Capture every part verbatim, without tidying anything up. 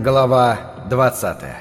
Глава двадцатая.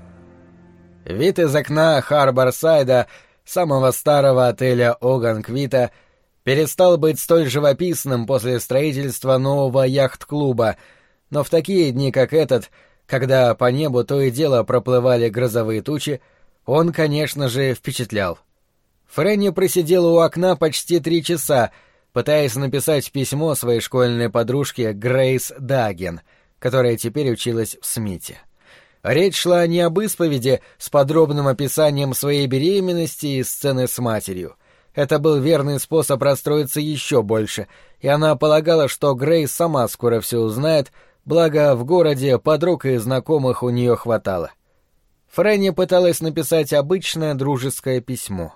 Вид из окна Харборсайда, самого старого отеля Оганквита, перестал быть столь живописным после строительства нового яхт-клуба, но в такие дни, как этот, когда по небу то и дело проплывали грозовые тучи, он, конечно же, впечатлял. Фрэнни просидела у окна почти три часа, пытаясь написать письмо своей школьной подружке Грейс Даген, которая теперь училась в Смите. Речь шла не об исповеди с подробным описанием своей беременности и сцены с матерью. Это был верный способ расстроиться еще больше, и она полагала, что Грейс сама скоро все узнает, благо в городе подруг и знакомых у нее хватало. Фрэнни пыталась написать обычное дружеское письмо.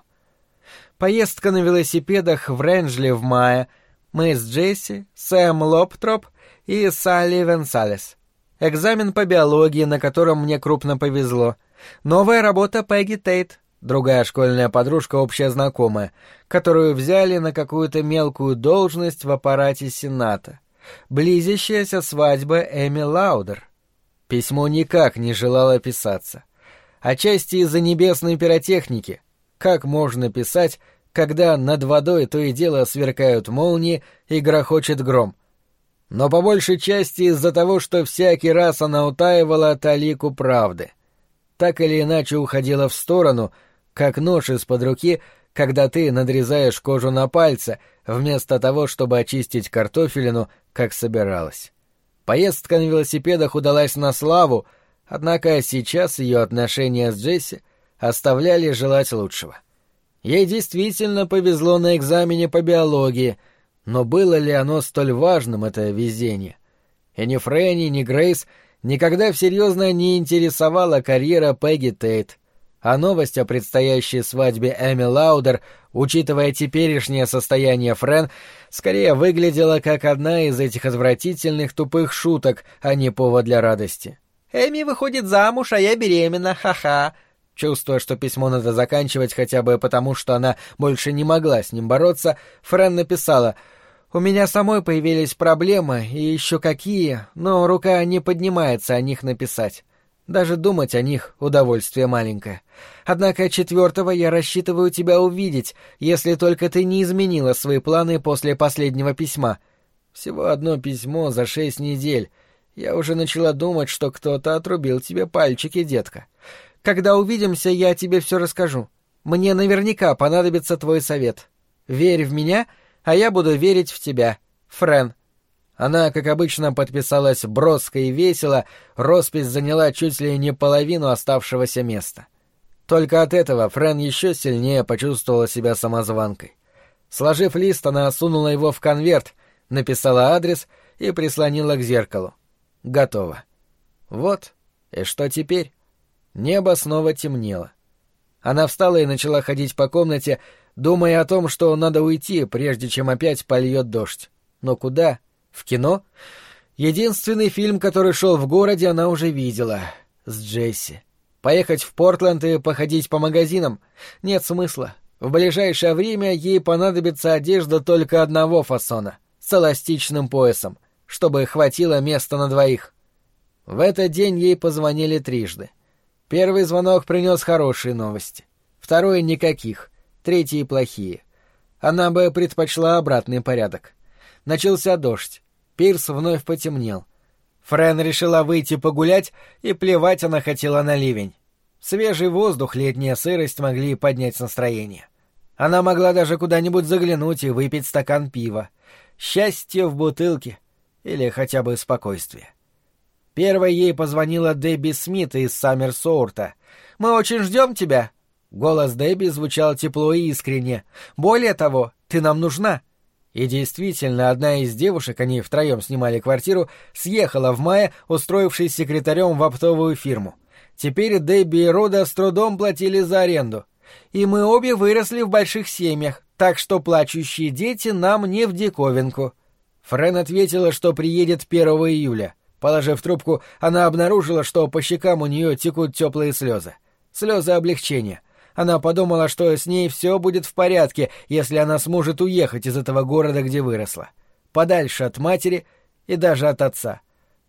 Поездка на велосипедах в Ренджли в мае. Мы с Джесси, Сэм Лоптроп и Салли Венсалес. Экзамен по биологии, на котором мне крупно повезло. Новая работа Пегги Тейт, другая школьная подружка, общая знакомая, которую взяли на какую-то мелкую должность в аппарате Сената. Близящаяся свадьба Эми Лаудер. Письмо никак не желало писаться. Отчасти из-за небесной пиротехники. Как можно писать, когда над водой то и дело сверкают молнии и грохочет гром? Но по большей части из-за того, что всякий раз она утаивала талику правды. Так или иначе уходила в сторону, как нож из-под руки, когда ты надрезаешь кожу на пальце, вместо того, чтобы очистить картофелину, как собиралась. Поездка на велосипедах удалась на славу, однако сейчас ее отношения с Джесси оставляли желать лучшего. Ей действительно повезло на экзамене по биологии, но было ли оно столь важным, это везение? И ни Фрэнни, ни Грейс никогда всерьезно не интересовала карьера Пегги Тейт, а новость о предстоящей свадьбе Эми Лаудер, учитывая теперешнее состояние Фрэн, скорее выглядела как одна из этих отвратительных тупых шуток, а не повод для радости. «Эми выходит замуж, а я беременна, ха-ха!» Чувствуя, что письмо надо заканчивать хотя бы потому, что она больше не могла с ним бороться, Фрэн написала: «У меня самой появились проблемы, и еще какие, но рука не поднимается о них написать. Даже думать о них — удовольствие маленькое. Однако четвертого я рассчитываю тебя увидеть, если только ты не изменила свои планы после последнего письма. Всего одно письмо за шесть недель. Я уже начала думать, что кто-то отрубил тебе пальчики, детка. Когда увидимся, я тебе все расскажу. Мне наверняка понадобится твой совет. Верь в меня, а я буду верить в тебя. Фрэн». Она, как обычно, подписалась броско и весело, роспись заняла чуть ли не половину оставшегося места. Только от этого Фрэн еще сильнее почувствовала себя самозванкой. Сложив лист, она сунула его в конверт, написала адрес и прислонила к зеркалу. Готово. Вот. И что теперь? Небо снова темнело. Она встала и начала ходить по комнате, думая о том, что надо уйти, прежде чем опять польет дождь. Но куда? В кино? Единственный фильм, который шел в городе, она уже видела. С Джесси. Поехать в Портленд и походить по магазинам? Нет смысла. В ближайшее время ей понадобится одежда только одного фасона, с эластичным поясом, чтобы хватило места на двоих. В этот день ей позвонили трижды. Первый звонок принес хорошие новости. Второй — никаких. Третий — плохие. Она бы предпочла обратный порядок. Начался дождь. Пирс вновь потемнел. Фрэн решила выйти погулять, и плевать она хотела на ливень. Свежий воздух, летняя сырость могли поднять настроение. Она могла даже куда-нибудь заглянуть и выпить стакан пива. Счастье в бутылке. Или хотя бы спокойствие. Первой ей позвонила Дебби Смит из Саммерсоурта. «Мы очень ждем тебя!» Голос Дебби звучал тепло и искренне. «Более того, ты нам нужна!» И действительно, одна из девушек, они втроем снимали квартиру, съехала в мае, устроившись секретарем в оптовую фирму. Теперь Дебби и Рода с трудом платили за аренду. «И мы обе выросли в больших семьях, так что плачущие дети нам не в диковинку». Фрэн ответила, что приедет первого июля. Положив трубку, она обнаружила, что по щекам у нее текут теплые слезы. Слезы облегчения. Она подумала, что с ней все будет в порядке, если она сможет уехать из этого города, где выросла. Подальше от матери и даже от отца.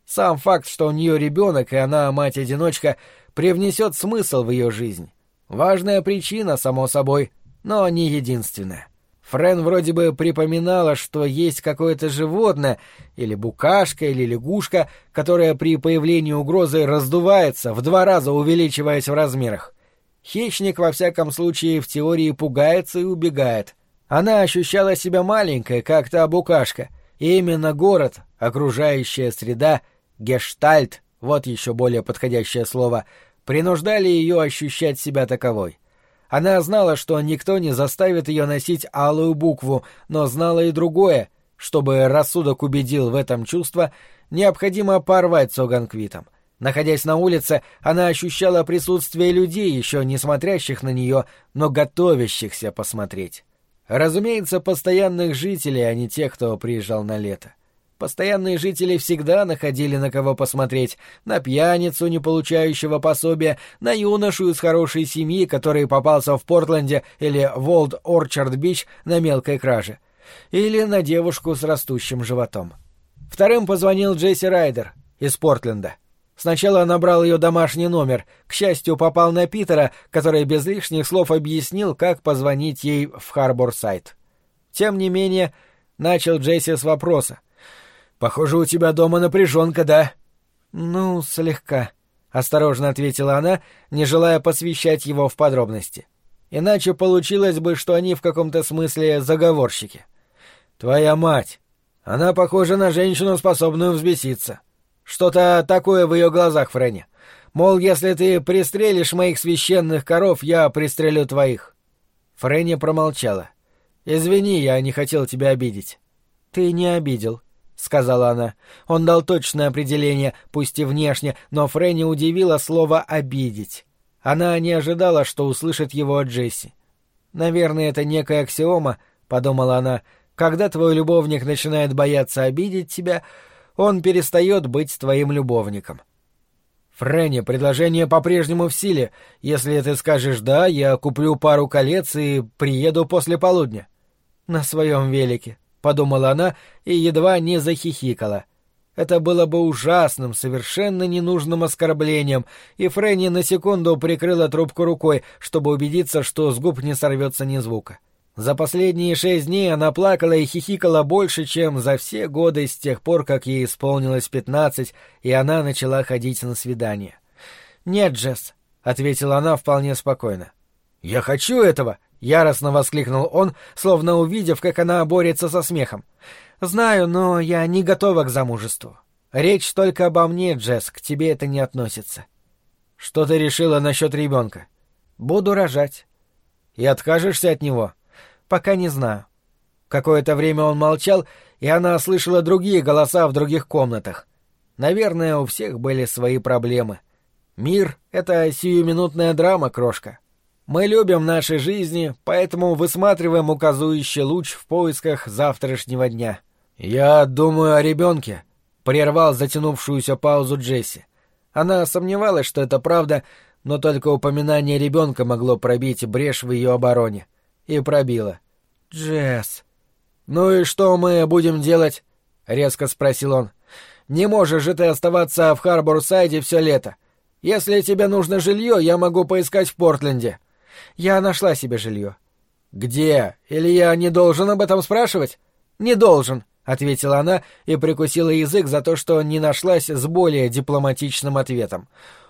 Сам факт, что у нее ребенок, и она мать-одиночка, привнесет смысл в ее жизнь. Важная причина, само собой, но не единственная. Френ вроде бы припоминала, что есть какое-то животное, или букашка, или лягушка, которая при появлении угрозы раздувается, в два раза увеличиваясь в размерах. Хищник, во всяком случае, в теории пугается и убегает. Она ощущала себя маленькой, как та букашка, и именно город, окружающая среда, гештальт, вот еще более подходящее слово, принуждали ее ощущать себя таковой. Она знала, что никто не заставит ее носить алую букву, но знала и другое. Чтобы рассудок убедил в этом чувство, необходимо порвать с Оганквитом. Находясь на улице, она ощущала присутствие людей, еще не смотрящих на нее, но готовящихся посмотреть. Разумеется, постоянных жителей, а не тех, кто приезжал на лето. Постоянные жители всегда находили на кого посмотреть: на пьяницу, не получающего пособия, на юношу из хорошей семьи, который попался в Портленде или в Олд-Орчард-Бич на мелкой краже, или на девушку с растущим животом. Вторым позвонил Джесси Райдер из Портленда. Сначала набрал ее домашний номер, к счастью, попал на Питера, который без лишних слов объяснил, как позвонить ей в Харборсайд. Тем не менее, начал Джесси с вопроса: «Похоже, у тебя дома напряженка, да?» «Ну, слегка», — осторожно ответила она, не желая посвящать его в подробности. Иначе получилось бы, что они в каком-то смысле заговорщики. «Твоя мать. Она похожа на женщину, способную взбеситься. Что-то такое в ее глазах, Фрэнни. Мол, если ты пристрелишь моих священных коров, я пристрелю твоих». Фрэнни промолчала. «Извини, я не хотел тебя обидеть». «Ты не обидел», — сказала она. Он дал точное определение, пусть и внешне, но Фрэнни удивило слово «обидеть». Она не ожидала, что услышит его от Джесси. «Наверное, это некая аксиома», — подумала она. «Когда твой любовник начинает бояться обидеть тебя, он перестает быть твоим любовником». «Фрэнни, предложение по-прежнему в силе. Если ты скажешь «да», я куплю пару колец и приеду после полудня». «На своем велике», — подумала она и едва не захихикала. Это было бы ужасным, совершенно ненужным оскорблением, и Фрэнни на секунду прикрыла трубку рукой, чтобы убедиться, что с губ не сорвется ни звука. За последние шесть дней она плакала и хихикала больше, чем за все годы с тех пор, как ей исполнилось пятнадцать, и она начала ходить на свидания. «Нет, Джесс», — ответила она вполне спокойно. «Я хочу этого!» — яростно воскликнул он, словно увидев, как она борется со смехом. «Знаю, но я не готова к замужеству. Речь только обо мне, Джесс, к тебе это не относится». «Что ты решила насчет ребенка?» «Буду рожать». «И откажешься от него?» «Пока не знаю». Какое-то время он молчал, и она слышала другие голоса в других комнатах. Наверное, у всех были свои проблемы. Мир — это сиюминутная драма, крошка. Мы любим наши жизни, поэтому высматриваем указующий луч в поисках завтрашнего дня. «Я думаю о ребенке», — прервал затянувшуюся паузу Джесси. Она сомневалась, что это правда, но только упоминание ребенка могло пробить брешь в ее обороне. И пробило. «Джесс». «Ну и что мы будем делать?» — резко спросил он. «Не можешь же ты оставаться в Харборсайде все лето. Если тебе нужно жилье, я могу поискать в Портленде». «Я нашла себе жилье». «Где? Или я не должен об этом спрашивать?» «Не должен», — ответила она и прикусила язык за то, что не нашлась с более дипломатичным ответом.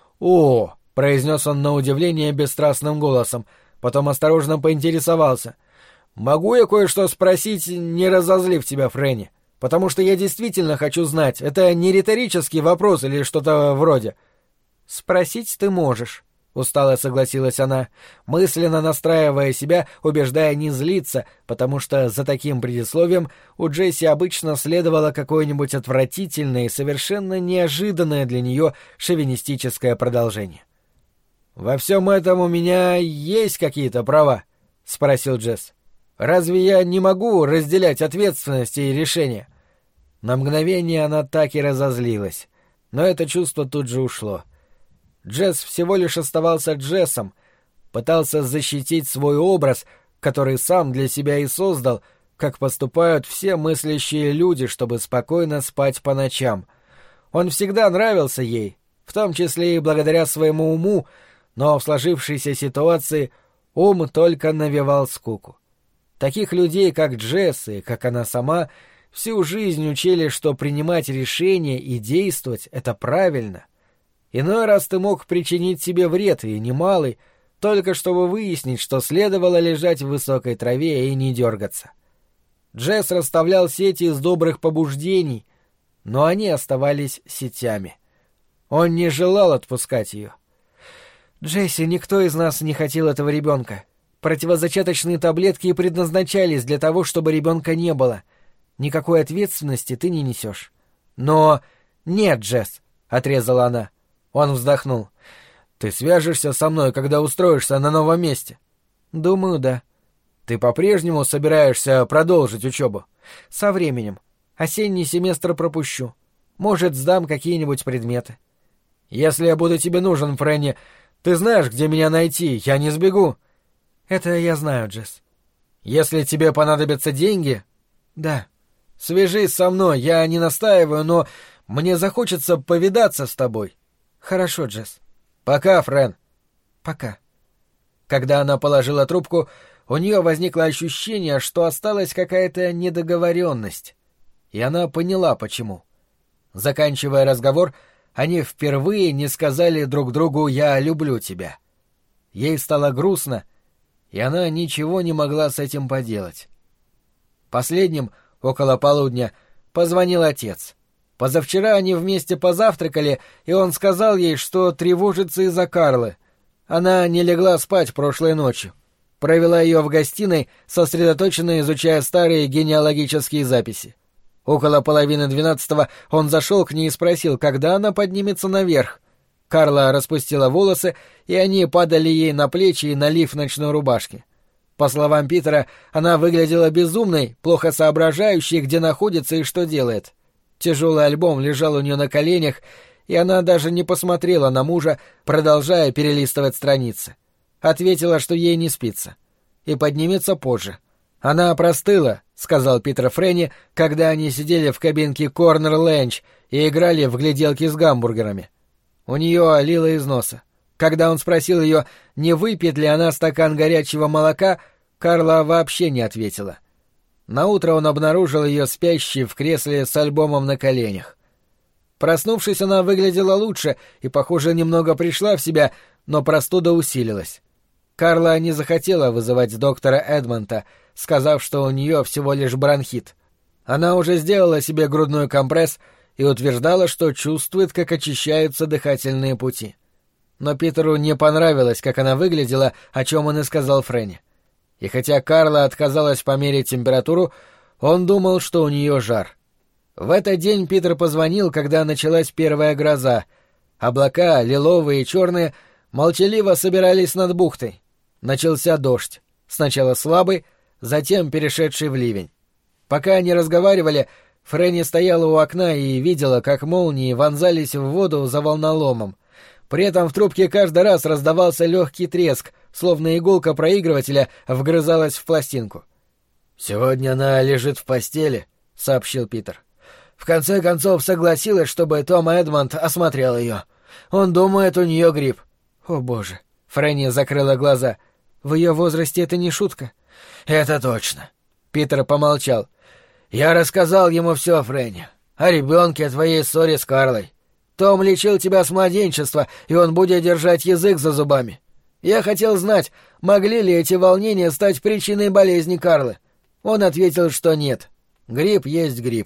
«О», — произнес он на удивление бесстрастным голосом, потом осторожно поинтересовался. «Могу я кое-что спросить, не разозлив тебя, Фрэнни? Потому что я действительно хочу знать. Это не риторический вопрос или что-то вроде». «Спросить ты можешь», — устало согласилась она, мысленно настраивая себя, убеждая не злиться, потому что за таким предисловием у Джесси обычно следовало какое-нибудь отвратительное и совершенно неожиданное для нее шовинистическое продолжение. «Во всем этом у меня есть какие-то права?» — спросил Джесс. «Разве я не могу разделять ответственность и решения?» На мгновение она так и разозлилась, но это чувство тут же ушло. Джесс всего лишь оставался Джессом, пытался защитить свой образ, который сам для себя и создал, как поступают все мыслящие люди, чтобы спокойно спать по ночам. Он всегда нравился ей, в том числе и благодаря своему уму, но в сложившейся ситуации ум только навевал скуку. Таких людей, как Джесс и как она сама, всю жизнь учили, что принимать решения и действовать — это правильно. Иной раз ты мог причинить себе вред, и немалый, только чтобы выяснить, что следовало лежать в высокой траве и не дергаться. Джесс расставлял сети из добрых побуждений, но они оставались сетями. Он не желал отпускать ее. «Джесси, никто из нас не хотел этого ребенка. Противозачаточные таблетки и предназначались для того, чтобы ребенка не было. Никакой ответственности ты не несешь». «Но...» «Нет, Джесс», — отрезала она. Он вздохнул. «Ты свяжешься со мной, когда устроишься на новом месте?» «Думаю, да». «Ты по-прежнему собираешься продолжить учебу?» «Со временем. Осенний семестр пропущу. Может, сдам какие-нибудь предметы». «Если я буду тебе нужен, Фрэнни, ты знаешь, где меня найти, я не сбегу». «Это я знаю, Джесс». «Если тебе понадобятся деньги...» «Да». «Свяжись со мной, я не настаиваю, но мне захочется повидаться с тобой». «Хорошо, Джесс». «Пока, Фрэн». «Пока». Когда она положила трубку, у нее возникло ощущение, что осталась какая-то недоговоренность. И она поняла, почему. Заканчивая разговор, они впервые не сказали друг другу «я люблю тебя». Ей стало грустно, и она ничего не могла с этим поделать. Последним, около полудня, позвонил отец. Позавчера они вместе позавтракали, и он сказал ей, что тревожится из-за Карлы. Она не легла спать прошлой ночью. Провела ее в гостиной, сосредоточенно изучая старые генеалогические записи. Около половины двенадцатого он зашел к ней и спросил, когда она поднимется наверх. Карла распустила волосы, и они падали ей на плечи и на лиф ночной рубашки. По словам Питера, она выглядела безумной, плохо соображающей, где находится и что делает. Тяжелый альбом лежал у нее на коленях, и она даже не посмотрела на мужа, продолжая перелистывать страницы. Ответила, что ей не спится. И поднимется позже. «Она простыла», — сказал Питер Фрэнни, когда они сидели в кабинке Корнер Лэнч и играли в гляделки с гамбургерами. У нее лило из носа. Когда он спросил ее, не выпьет ли она стакан горячего молока, Карла вообще не ответила. Наутро он обнаружил ее спящей в кресле с альбомом на коленях. Проснувшись, она выглядела лучше и, похоже, немного пришла в себя, но простуда усилилась. Карла не захотела вызывать доктора Эдмонта, сказав, что у нее всего лишь бронхит. Она уже сделала себе грудной компресс и утверждала, что чувствует, как очищаются дыхательные пути. Но Питеру не понравилось, как она выглядела, о чем он и сказал Фрэнни. И хотя Карла отказалась померить температуру, он думал, что у нее жар. В этот день Питер позвонил, когда началась первая гроза. Облака, лиловые и черные, молчаливо собирались над бухтой. Начался дождь. Сначала слабый, затем перешедший в ливень. Пока они разговаривали, Фрэнни стояла у окна и видела, как молнии вонзались в воду за волноломом. При этом в трубке каждый раз раздавался легкий треск, словно иголка проигрывателя вгрызалась в пластинку. «Сегодня она лежит в постели», — сообщил Питер. «В конце концов согласилась, чтобы Том Эдмонд осмотрел ее. Он думает, у нее грипп». «О, боже!» — Фрэнни закрыла глаза. «В ее возрасте это не шутка». «Это точно». Питер помолчал. «Я рассказал ему все, Фрэнни. О ребенке, о твоей ссоре с Карлой. Том лечил тебя с младенчества, и он будет держать язык за зубами. Я хотел знать, могли ли эти волнения стать причиной болезни Карлы. Он ответил, что нет. Грипп есть грипп».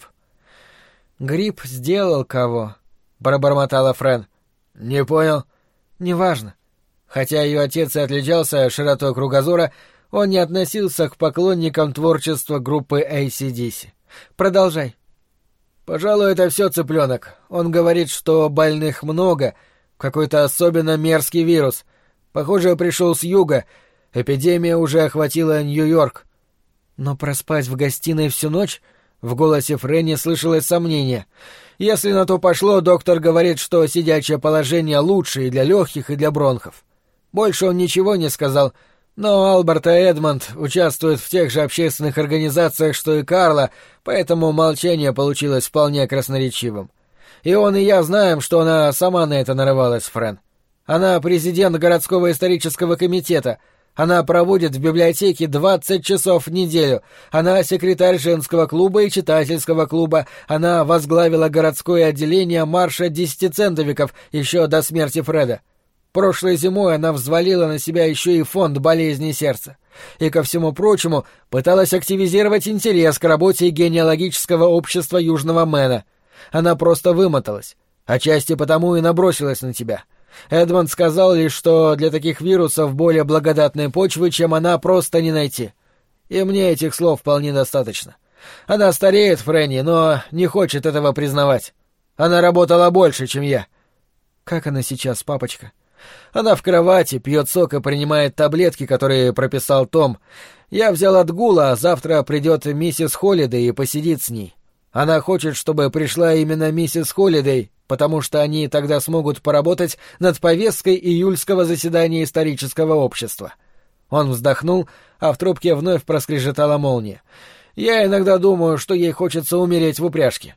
«Грипп сделал кого?» — пробормотала Фрэн. «Не понял». «Неважно». Хотя ее отец и отличался широтой кругозора, он не относился к поклонникам творчества группы эй си ди си. «Продолжай». «Пожалуй, это все, цыпленок. Он говорит, что больных много, какой-то особенно мерзкий вирус. Похоже, пришел с юга. Эпидемия уже охватила Нью-Йорк». «Но проспать в гостиной всю ночь?» В голосе Фрэнни слышалось сомнение. «Если на то пошло, доктор говорит, что сидячее положение лучше и для легких, и для бронхов». Больше он ничего не сказал, но Алберт и Эдмонд участвуют в тех же общественных организациях, что и Карла, поэтому молчание получилось вполне красноречивым. И он и я знаем, что она сама на это нарывалась, Френ. Она президент городского исторического комитета. Она проводит в библиотеке двадцать часов в неделю. Она секретарь женского клуба и читательского клуба. Она возглавила городское отделение марша десятицентовиков еще до смерти Фреда. Прошлой зимой она взвалила на себя еще и фонд болезни сердца. И, ко всему прочему, пыталась активизировать интерес к работе генеалогического общества Южного Мэна. Она просто вымоталась. Отчасти потому и набросилась на тебя. Эдмонд сказал лишь, что для таких вирусов более благодатной почвы, чем она, просто не найти. И мне этих слов вполне достаточно. Она стареет, Фрэнни, но не хочет этого признавать. Она работала больше, чем я. Как она сейчас, папочка? Она в кровати, пьет сок и принимает таблетки, которые прописал Том. Я взял отгул, а завтра придет миссис Холлидей и посидит с ней. Она хочет, чтобы пришла именно миссис Холлидей, потому что они тогда смогут поработать над повесткой июльского заседания исторического общества. Он вздохнул, а в трубке вновь проскрежетала молния. Я иногда думаю, что ей хочется умереть в упряжке.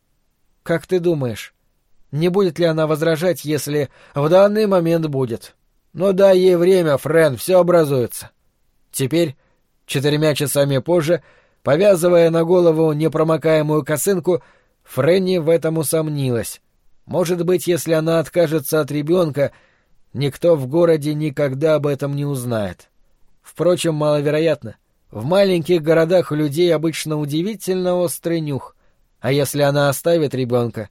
Как ты думаешь, не будет ли она возражать, если в данный момент будет? Но дай ей время, Френ, все образуется. Теперь, четырьмя часами позже, повязывая на голову непромокаемую косынку, Фрэнни в этом усомнилась. Может быть, если она откажется от ребенка, никто в городе никогда об этом не узнает. Впрочем, маловероятно. В маленьких городах у людей обычно удивительно острый нюх. А если она оставит ребенка?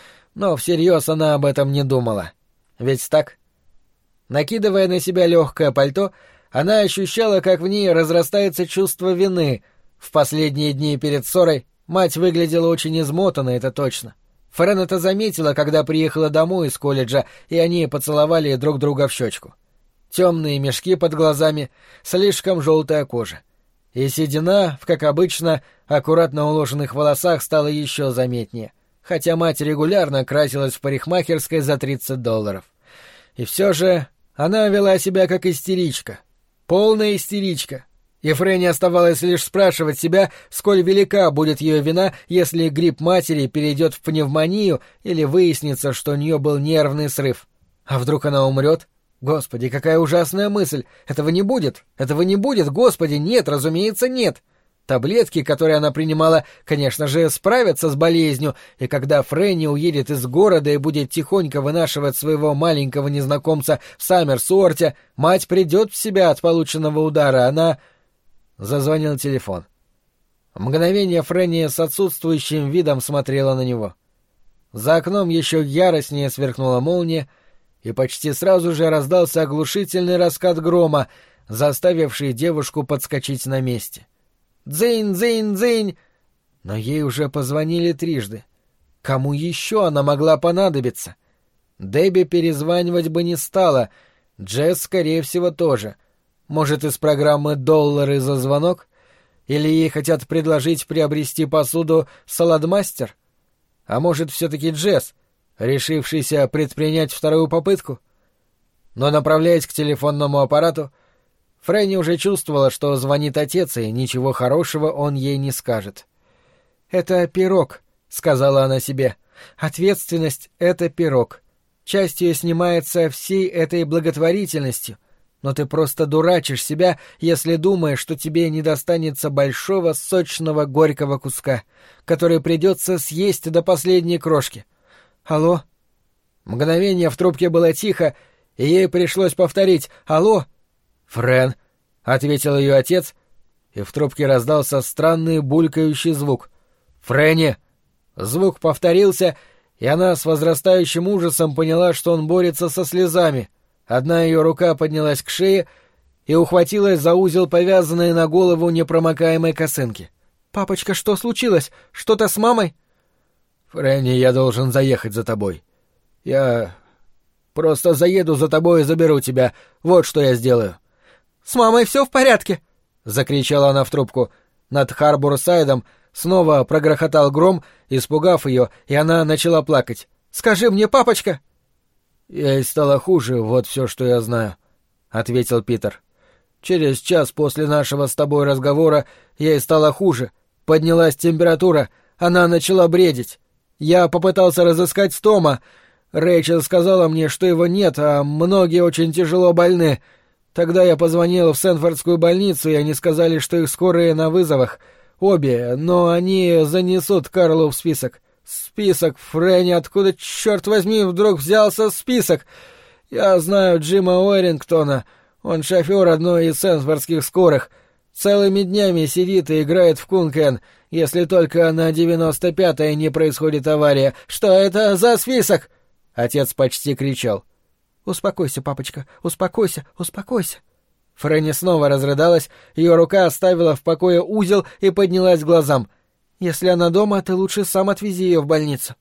Но всерьез она об этом не думала. Ведь так? Накидывая на себя легкое пальто, она ощущала, как в ней разрастается чувство вины. В последние дни перед ссорой мать выглядела очень измотанной, это точно. Френ это заметила, когда приехала домой из колледжа, и они поцеловали друг друга в щечку. Темные мешки под глазами, слишком желтая кожа. И седина, в, как обычно, аккуратно уложенных волосах стала еще заметнее, хотя мать регулярно красилась в парикмахерской за тридцать долларов. И все же она вела себя как истеричка. Полная истеричка. И Фрэнни оставалось лишь спрашивать себя, сколь велика будет ее вина, если грипп матери перейдет в пневмонию или выяснится, что у нее был нервный срыв. А вдруг она умрет? Господи, какая ужасная мысль! Этого не будет! Этого не будет! Господи, нет, разумеется, нет! Таблетки, которые она принимала, конечно же, справятся с болезнью, и когда Фрэнни уедет из города и будет тихонько вынашивать своего маленького незнакомца в Саммерсуорте, мать придет в себя от полученного удара, она... Зазвонил телефон. Мгновение Фрэнни с отсутствующим видом смотрела на него. За окном еще яростнее сверкнула молния, и почти сразу же раздался оглушительный раскат грома, заставивший девушку подскочить на месте. «Дзынь, дзынь, дзынь!» Но ей уже позвонили трижды. Кому еще она могла понадобиться? Дебби перезванивать бы не стала, Джесс, скорее всего, тоже. Может, из программы «Доллары за звонок»? Или ей хотят предложить приобрести посуду «Саладмастер»? А может, все-таки Джесс, решившийся предпринять вторую попытку? Но, направляясь к телефонному аппарату, Фрэнни уже чувствовала, что звонит отец, и ничего хорошего он ей не скажет. «Это пирог», — сказала она себе. «Ответственность — это пирог. Часть ее снимается всей этой благотворительностью. Но ты просто дурачишь себя, если думаешь, что тебе не достанется большого, сочного, горького куска, который придется съесть до последней крошки. Алло?» Мгновение в трубке было тихо, и ей пришлось повторить «Алло?» «Френ», — ответил ее отец, и в трубке раздался странный булькающий звук. «Фрэнни!» Звук повторился, и она с возрастающим ужасом поняла, что он борется со слезами. Одна ее рука поднялась к шее и ухватилась за узел повязанной на голову непромокаемой косынки. «Папочка, что случилось? Что-то с мамой?» «Фрэнни, я должен заехать за тобой. Я просто заеду за тобой и заберу тебя. Вот что я сделаю». «С мамой все в порядке?» — закричала она в трубку. Над Харбор-Сайдом снова прогрохотал гром, испугав ее, и она начала плакать. «Скажи мне, папочка!» «Ей стало хуже, вот все, что я знаю», — ответил Питер. «Через час после нашего с тобой разговора ей стало хуже. Поднялась температура, она начала бредить. Я попытался разыскать Тома. Рэйчел сказала мне, что его нет, а многие очень тяжело больны. Тогда я позвонил в Сэнфордскую больницу, и они сказали, что их скорые на вызовах. Обе, но они занесут Карлу в список. Список, Фрэнни, откуда, черт возьми, вдруг взялся список? Я знаю Джима Уэрингтона, он шофер одной из сэнфордских скорых. Целыми днями сидит и играет в кункен, если только на девяносто пятой не происходит авария. Что это за список? Отец почти кричал. «Успокойся, папочка, успокойся, успокойся». Фрэнни снова разрыдалась, ее рука оставила в покое узел и поднялась к глазам. «Если она дома, ты лучше сам отвези ее в больницу».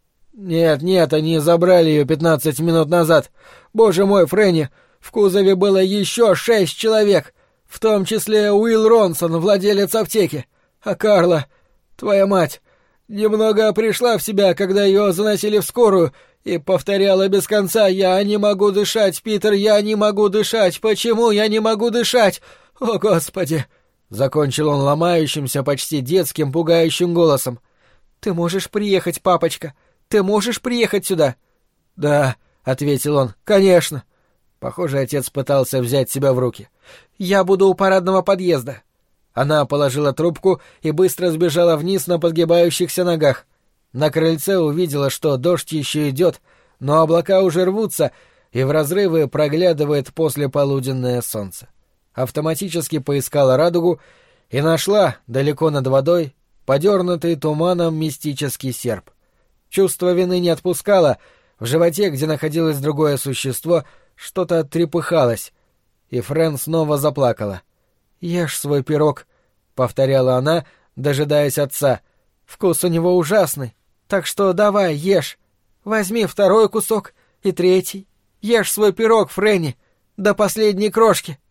«Нет, нет, они забрали ее пятнадцать минут назад. Боже мой, Фрэнни, в кузове было еще шесть человек, в том числе Уилл Ронсон, владелец аптеки. А Карла, твоя мать, немного пришла в себя, когда ее заносили в скорую, и повторяла без конца: «Я не могу дышать, Питер, я не могу дышать! Почему я не могу дышать? О, Господи!» Закончил он ломающимся, почти детским, пугающим голосом. «Ты можешь приехать, папочка? Ты можешь приехать сюда?» «Да», — ответил он, — «конечно». Похоже, отец пытался взять себя в руки. «Я буду у парадного подъезда». Она положила трубку и быстро сбежала вниз на подгибающихся ногах. На крыльце увидела, что дождь еще идет, но облака уже рвутся, и в разрывы проглядывает послеполуденное солнце. Автоматически поискала радугу и нашла, далеко над водой, подернутый туманом мистический серп. Чувство вины не отпускало, в животе, где находилось другое существо, что-то трепыхалось, и Фрэн снова заплакала. «Ешь свой пирог», — повторяла она, дожидаясь отца. «Вкус у него ужасный. Так что давай, ешь. Возьми второй кусок и третий. Ешь свой пирог, Фрэнни, до последней крошки».